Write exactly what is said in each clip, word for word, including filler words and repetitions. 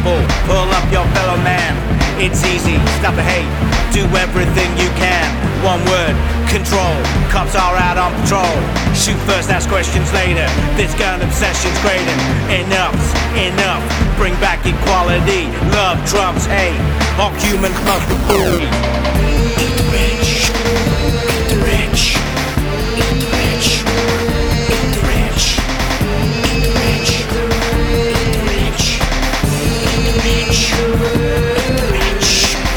trouble, pull up your fellow man. It's easy, stop the hate, do everything you can. One word, control, cops are out on patrol. Shoot first, ask questions later, this gun obsession's greater. Enough's enough, bring back equality. Love trumps hate, all humans must be free. Eat the rich, eat the rich, eat the rich, eat the rich, eat the rich, eat the rich, eat the rich, eat the rich.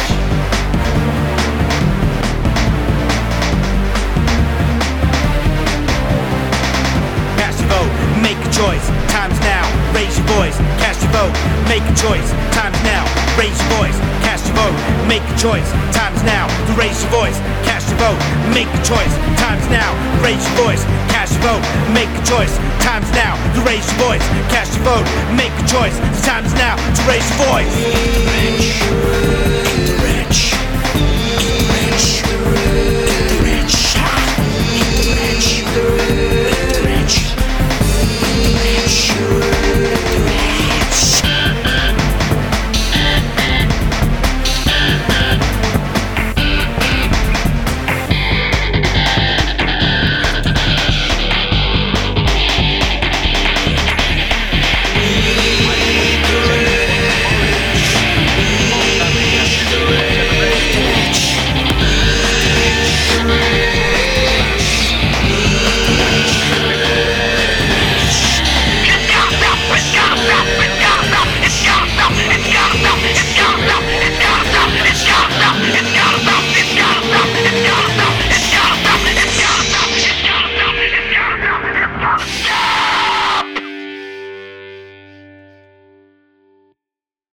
Cast your vote, make a choice, time's now, raise your voice. Cast your vote, make a choice, time's now, raise your voice. Cast your vote, make a choice, time's now, to raise your voice. Cast your vote, make a choice, time's now, raise your voice. Cast your vote, make a choice, time's now, to raise your voice. Cast your vote, make a choice, time's now, to raise your voice.